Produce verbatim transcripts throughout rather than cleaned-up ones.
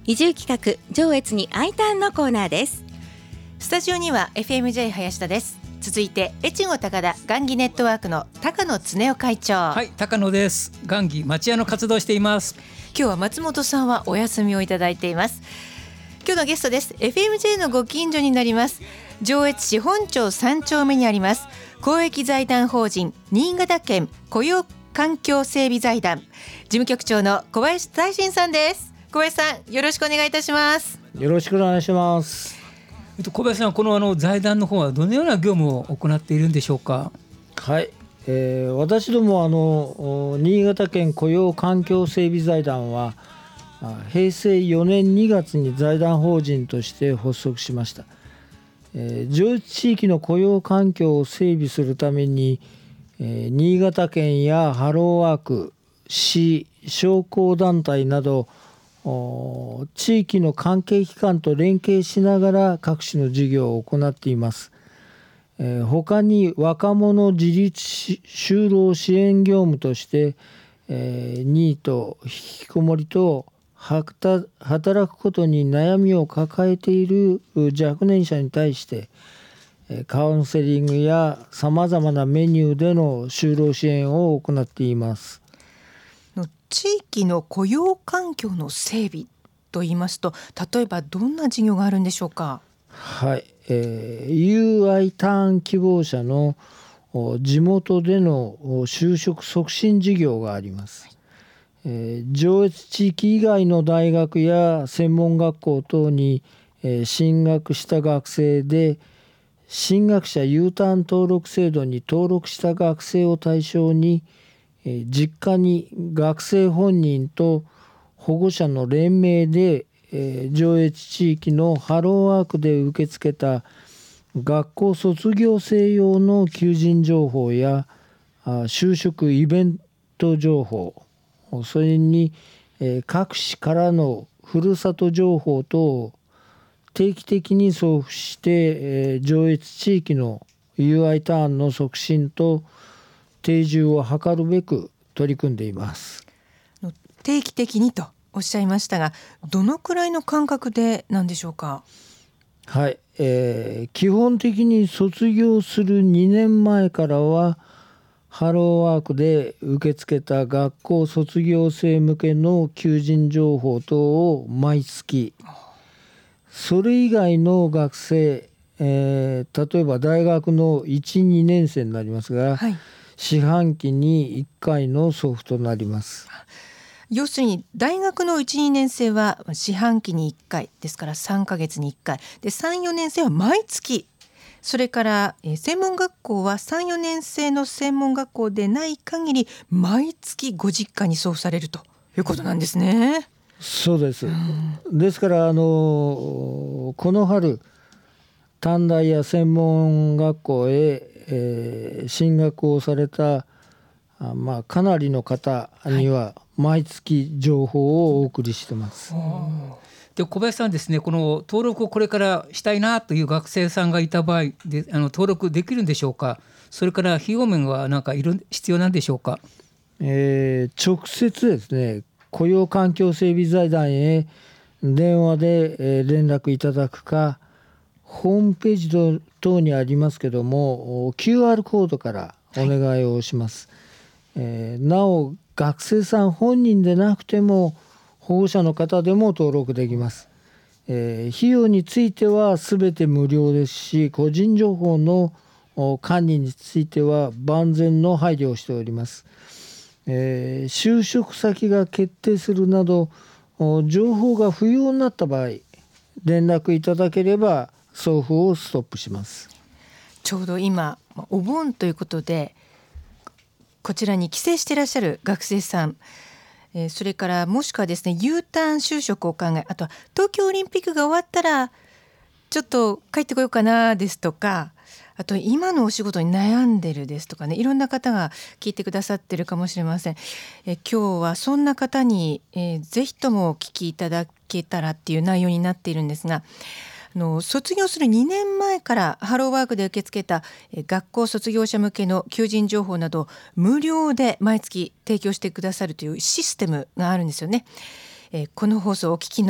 移住企画上越に I ターンのコーナーです。 スタジオには エフエムジェー 林田です。続いて越後高田雁木ネットワークの高野恒夫会長。 はい、高野です。雁木町屋の活動をしています。 今日は松本さんはお休みをいただいています。今日のゲストです。 エフエムジェー のご近所になります上越市本町さん丁目にあります公益財団法人新潟県雇用環境整備財団事務局長の小林大臣さんです。小林さん、よろしくお願いいたします。 よろしくお願いします。 えっと、小林さん、このあの財団の方はどのような業務を行っているんでしょうか。 はい、えー、私どもあの新潟県雇用環境整備財団はへいせいよねんにがつに財団法人として発足しました。えー、上越地域の雇用環境を整備するために、えー、新潟県やハローワーク、市、商工団体など地域の関係機関と連携しながら各種の事業を行っています。えー、他に若者自立就労支援業務として、えー、ニート、引きこもりと働くことに悩みを抱えている若年者に対してカウンセリングやさまざまなメニューでの就労支援を行っています。 地域の雇用環境の整備といいますと、例えばどんな事業があるんでしょうか。 はい、えー、ユーアイ ターン希望者の地元での就職促進事業があります。はい、えー、上越地域以外の大学や専門学校等に、えー、進学した学生で進学者 U ターン登録制度に登録した学生を対象に実家に学生本人と保護者の連名で上越地域のハローワークで受け付けた学校卒業生用の求人情報や就職イベント情報、それに各市からのふるさと情報等を定期的に送付して上越地域の ユーアイ ターンの促進と定住を図るべく取り組んでいます。 定期的にとおっしゃいましたが、どのくらいの間隔でなんでしょうか。 はい、えー、基本的に卒業するにねんまえからはハローワークで受け付けた学校卒業生向けの求人情報等を毎月、それ以外の学生、えー、例えば大学のいち、にねん生になりますが、はい、四半期にいっかいの送付となります。 要するに大学のいち、にねん生は四半期にいっかいですからさんかげつにいっかいで、さん、よねん生は毎月、それから専門学校はさん、よねん生の専門学校でない限り毎月ご実家に送付されるということなんですね。 そうです。ですからあのこの春短大や専門学校へ、えー、進学をされたあ、まあ、かなりの方には毎月情報をお送りしてます。 はい、で小林さんですね、この登録をこれからしたいなという学生さんがいた場合であの登録できるんでしょうか。それから費用面は何かいる必要なんでしょうか。 えー、直接ですね、雇用環境整備財団へ電話で、えー、連絡いただくか、ホームページ等にありますけども キューアール コードからお願いをします。はい、えー、なお学生さん本人でなくても保護者の方でも登録できます。えー、費用については全て無料ですし、個人情報の管理については万全の配慮をしております。えー、就職先が決定するなど情報が不要になった場合、連絡いただければ送付をストップします。 ちょうど今お盆ということでこちらに帰省していらっしゃる学生さん、えー、それからもしくはですね U ターン就職を考え、あとは東京オリンピックが終わったらちょっと帰ってこようかなですとか、あと今のお仕事に悩んでるですとかね、いろんな方が聞いてくださってるかもしれません。え今日はそんな方に、えー、ぜひともお聞きいただけたらっていう内容になっているんですが、あの卒業するにねんまえからハローワークで受け付けたえ学校卒業者向けの求人情報など無料で毎月提供してくださるというシステムがあるんですよね。えこの放送をお聞きの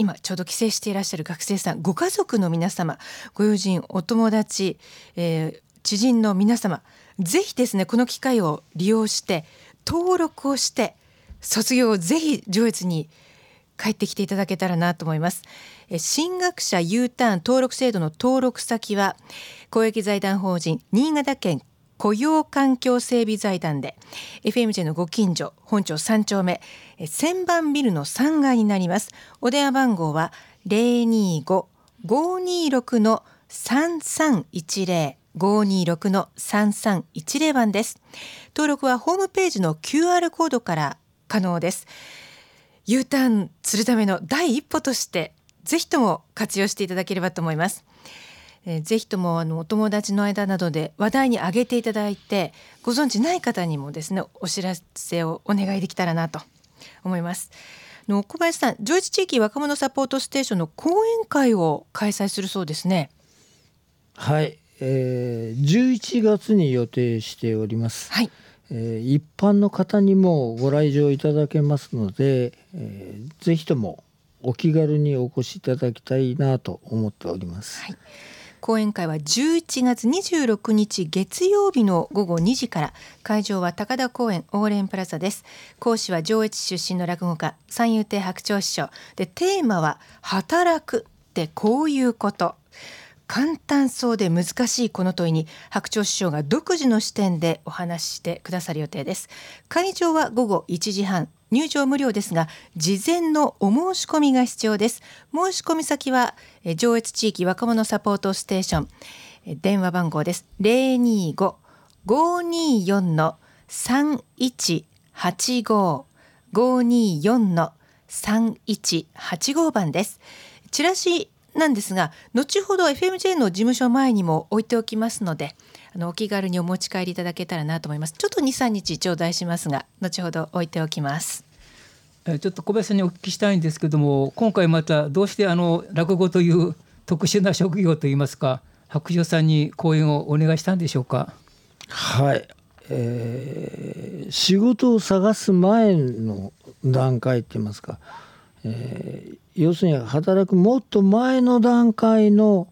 今ちょうど帰省していらっしゃる学生さん、ご家族の皆様、ご友人、お友達、えー、知人の皆様、ぜひですねこの機会を利用して登録をして卒業をぜひ上越に帰ってきていただけたらなと思います。え進学者 U ターン登録制度の登録先は公益財団法人新潟県雇用環境整備財団で エフエムジェー のご近所本町さん丁目千番ビルのさんがいになります。お電話番号は ゼロにーご ごーにーろく さんさんいちゼロ ごーにーろく さんさんいちゼロ 番です。登録はホームページの キューアール コードから可能です。U ターンするための第一歩としてぜひとも活用していただければと思います。えー、ぜひともあのお友達の間などで話題に上げていただいて、ご存知ない方にもですねお知らせをお願いできたらなと思います。の小林さん、上越地域若者サポートステーションの講演会を開催するそうですね。 はい、えー、じゅういちがつに予定しております。 はい、 えー、一般の方にもご来場いただけますので、えー、ぜひともお気軽にお越しいただきたいなと思っております。 はい、講演会はじゅういちがつにじゅうろくにち月曜日のごごにじから、会場は高田公園オーレンプラザです。講師は上越出身の落語家三遊亭白鳥師匠で、テーマは働くってこういうこと。簡単そうで難しいこの問いに白鳥師匠が独自の視点でお話ししてくださる予定です。会場はごごいちじはん、入場無料ですが事前のお申し込みが必要です。申し込み先は上越地域若者サポートステーション、電話番号です。 ゼロにーご ごーにーよん さんいちはちご ごーにーよん さんいちはちご 番です。チラシなんですが後ほど エフエムジェー の事務所前にも置いておきますので、あのお気軽にお持ち帰りいただけたらなと思います。ちょっと にさんにち頂戴しますが後ほど置いておきます。 ちょっと小林さんにお聞きしたいんですけども、今回またどうしてあの落語という特殊な職業といいますか、白鳥さんに講演をお願いしたんでしょうか。 はい、えー、仕事を探す前の段階って言いますか、えー、要するに働くもっと前の段階の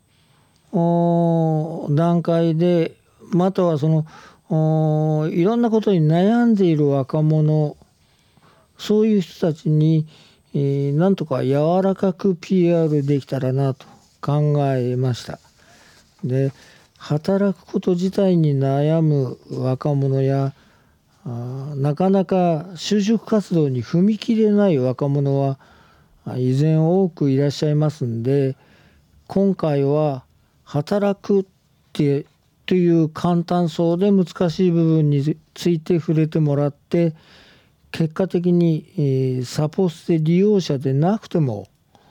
段階で、またはそのいろんなことに悩んでいる若者、そういう人たちに、えー、なんとか柔らかく ピーアール できたらなと考えました。で、働くこと自体に悩む若者やあなかなか就職活動に踏み切れない若者は依然多くいらっしゃいますんで、今回は働くってという簡単そうで難しい部分について触れてもらって、結果的にサポステ利用者でなくても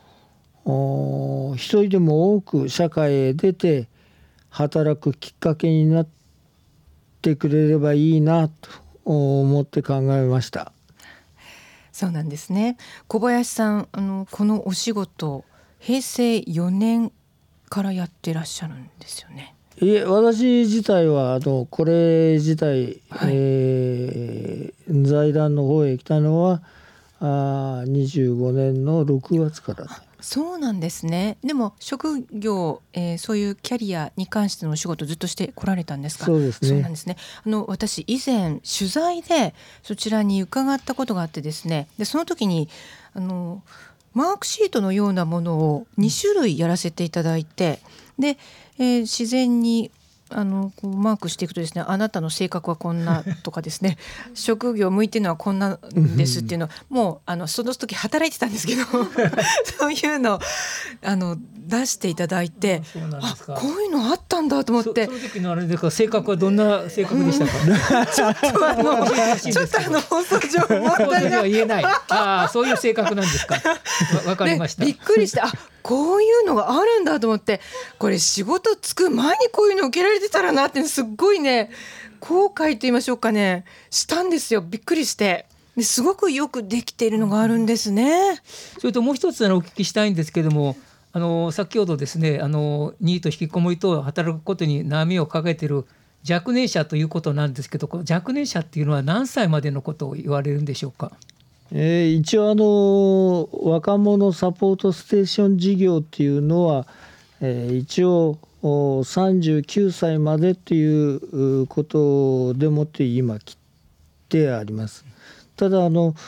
一人でも多く社会へ出て働くきっかけになってくれればいいなと思って考えました。 そうなんですね。小林さん、あのこのお仕事へいせいよねんからやってらっしゃるんですよね。 いえ、私自体はあのこれ自体、 はい、 えー、財団の方へ来たのはあにじゅうごねんのろくがつから。 そうなんですね。でも職業、えー、そういうキャリアに関してのお仕事ずっとしてこられたんですか。 そうですね。 そうなんですね。あの私以前取材でそちらに伺ったことがあってですね、でその時にあのマークシートのようなものをにしゅるいやらせていただいて、で、えー、自然にあのこうマークしていくとですね、あなたの性格はこんなとかですね職業向いてるのはこんなんですっていうのをもうあのその時働いてたんですけどそういうのをあの出していただいて、あ、こういうのあったんだと思って。 そ, その時のあれでか、性格はどんな性格でしたか。 ちょっとあのちょっとあの放送上問題が言えない。ああ、そういう性格なんですか。わかりました。 びっくりして、あ、こういうのがあるんだと思って、これ仕事つく前にこういうの受けられてたらなってすっごいね後悔と言いましょうかねしたんですよ。びっくりして。ですごくよくできているのがあるんですね。 それともう一つあのお聞きしたいんですけども、あの先ほどですね、あのニート引きこもりと働くことに悩みを抱えている若年者ということなんですけど、この若年者っていうのは何歳までのことを言われるんでしょうか。 えー、一応あの若者サポートステーション事業っていうのは、えー、一応さんじゅうきゅうさいまでということでもって今切ってあります。ただあの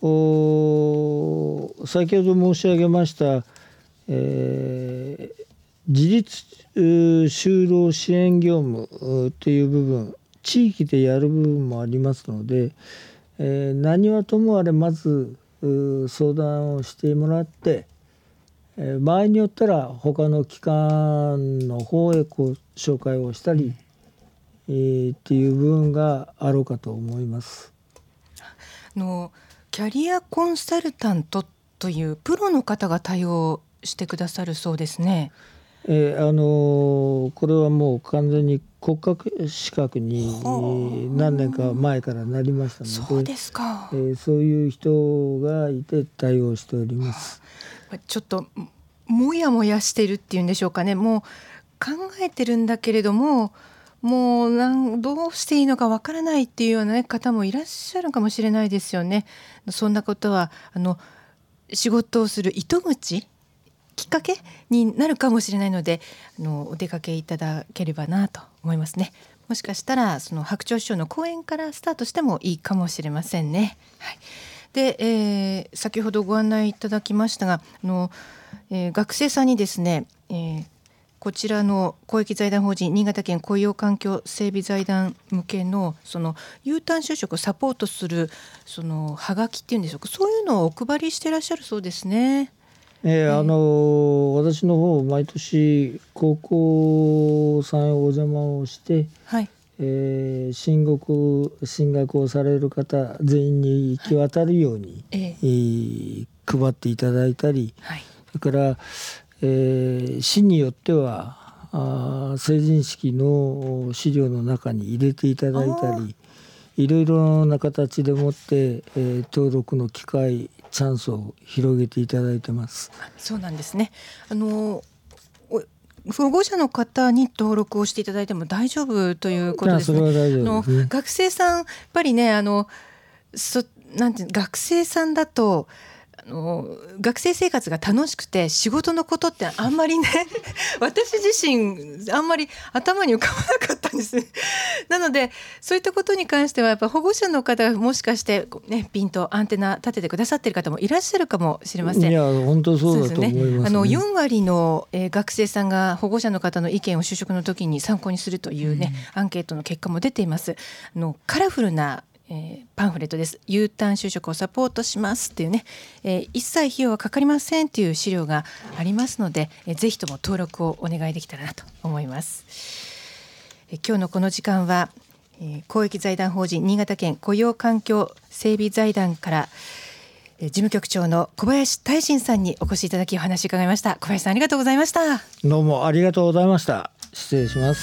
先ほど申し上げました、えー、自立就労支援業務という部分、地域でやる部分もありますので、えー、何はともあれまず相談をしてもらって、えー、場合によったら他の機関の方へこう紹介をしたり、えー、っていう部分があろうかと思います。 あのキャリアコンサルタントというプロの方が対応してくださるそうですね。 えー、あのー、これはもう完全に国家資格に何年か前からなりましたので、 そうですか、 えー、そういう人がいて対応しております。 ちょっともやもやしてるっていうんでしょうかね。もう考えてるんだけれども、もうなんどうしていいのかわからないっていうような、ね、方もいらっしゃるかもしれないですよね。そんなことはあの仕事をする糸口きっかけになるかもしれないので、あのお出かけいただければなと思いますね。もしかしたらその白鳥師匠の講演からスタートしてもいいかもしれませんね。はい、で、えー、先ほどご案内いただきましたが、あの、えー、学生さんにですね、えー、こちらの公益財団法人新潟県雇用環境整備財団向けのその U ターン就職をサポートするそのはがきっていうんでしょうか、そういうのをお配りしていらっしゃるそうですね。 えー、あの私の方毎年高校さんへお邪魔をして、はい、えー、進学進学をされる方全員に行き渡るように、はい、えー、配っていただいたり、はい、それから、えー、市によってはあ成人式の資料の中に入れていただいたり、いろいろな形でもって、えー、登録の機会チャンスを広げていただいてます。 そうなんですね。あの保護者の方に登録をしていただいても大丈夫ということですね。 それは大丈夫ですね。 学生さんやっぱりね、あのそなんていう学生さんだとあの学生生活が楽しくて仕事のことってあんまりね私自身あんまり頭に浮かばなかったんですね。なのでそういったことに関してはやっぱ保護者の方がもしかして、ね、ピンとアンテナ立ててくださっている方もいらっしゃるかもしれません。 いや本当そうだと思いますね。 あのよんわりの、えー、学生さんが保護者の方の意見を就職の時に参考にするというね、うん、アンケートの結果も出ています。あのカラフルなえー、パンフレットです。 U ターン就職をサポートしますっていうね、えー、一切費用はかかりませんっていう資料がありますので、えー、ぜひとも登録をお願いできたらなと思います。えー、今日のこの時間は、えー、公益財団法人新潟県雇用環境整備財団から、えー、事務局長の小林大臣さんにお越しいただきお話伺いました。小林さんありがとうございました。 どうもありがとうございました。失礼します。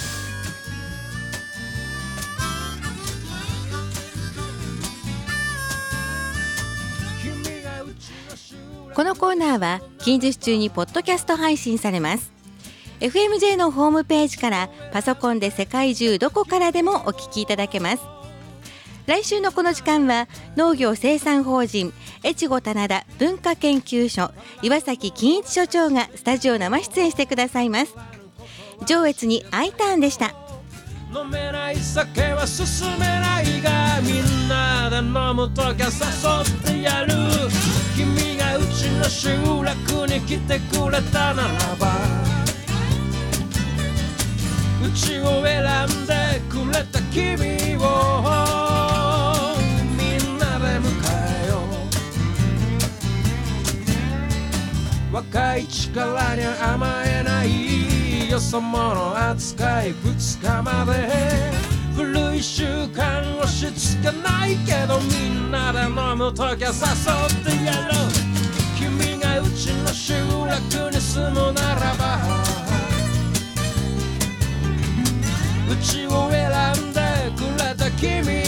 このコーナーは近日中にポッドキャスト配信されます。 エフエムジェー のホームページからパソコンで世界中どこからでもお聞きいただけます。来週のこの時間は農業生産法人越後棚田文化研究所岩崎金一所長がスタジオ生出演してくださいます。上越に I ターンでした。 飲めない酒は進めないが、みんなで飲むときは誘ってやる。君がうちの集落に来てくれたならば、うちを選んでくれた君をみんなで迎えよう。若い力に甘えないよそ者扱いふつかまで、古い習慣押し付けないけど、みんなで飲むときは誘ってやろう。君がうちの集落に住むならば、うちを選んでくれた君